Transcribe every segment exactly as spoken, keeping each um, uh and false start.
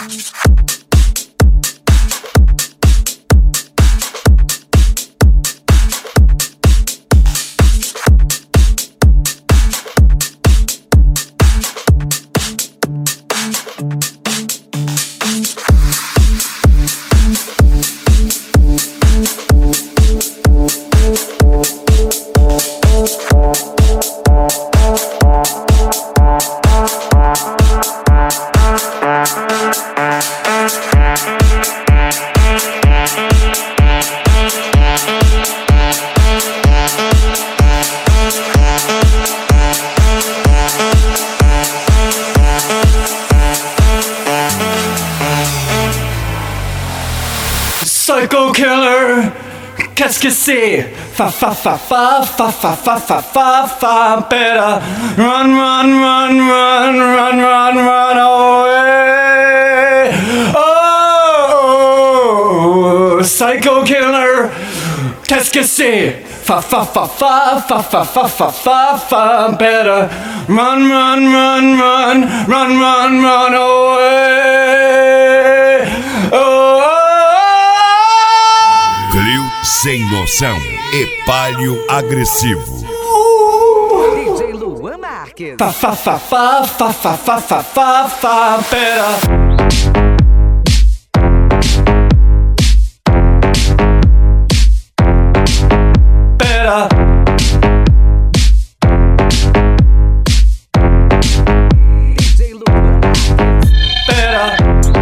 Psycho killer, qu'est-ce que c'est? Fa fa fa fa fa fa fa fa fa fa. Better run, run, run, run, run, run, run away. Oh, psycho killer, qu'est-ce que c'est? Fa fa fa fa fa fa fa fa fa fa. Better run, run, run, run, run, run, run away. Oh. Sem noção e palio agressivo. D J Luan Marques. Fa fa fa fa fa fa fa fa fa fa. Pera. Pera. D J Luan Marques. Pera.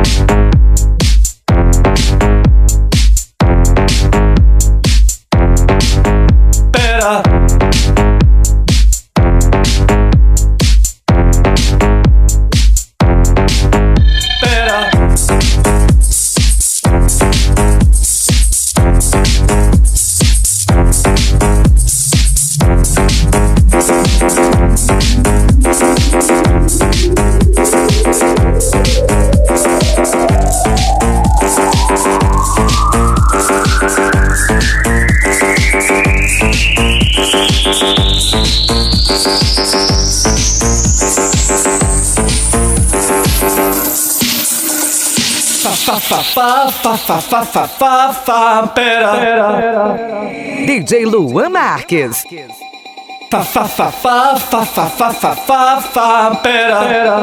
Fa fa fa fa fa fa fa fa fa. Pera. D J Luan Marques. Fa fa fa fa fa fa fa fa fa fa. Pera.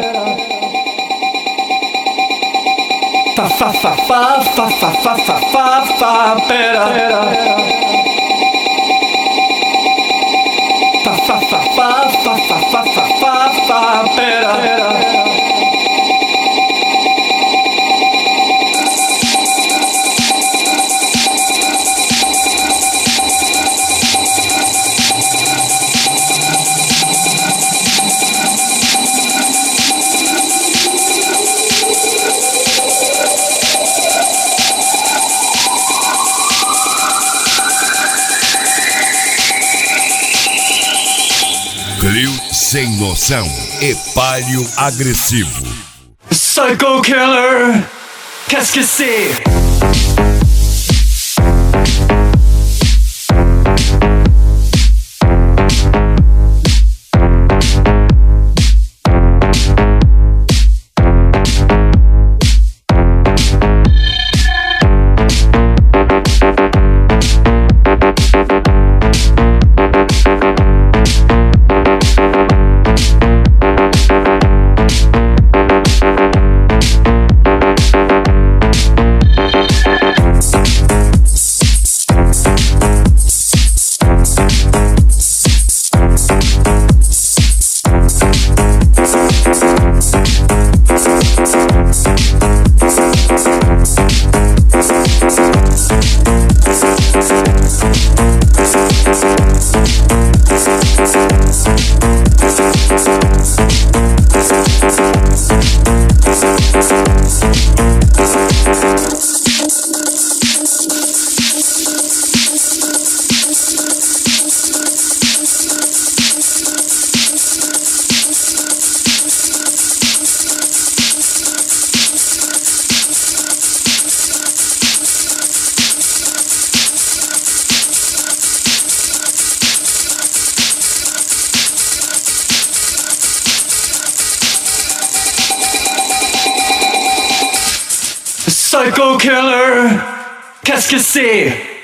Fa fa fa fa fa fa fa fa fa fa. Pera. Fa fa fa fa fa fa fa fa fa fa. Pera. Clio sem noção e palio agressivo. Psycho killer, qu'est-ce que c'est? Psycho killer, qu'est-ce que c'est?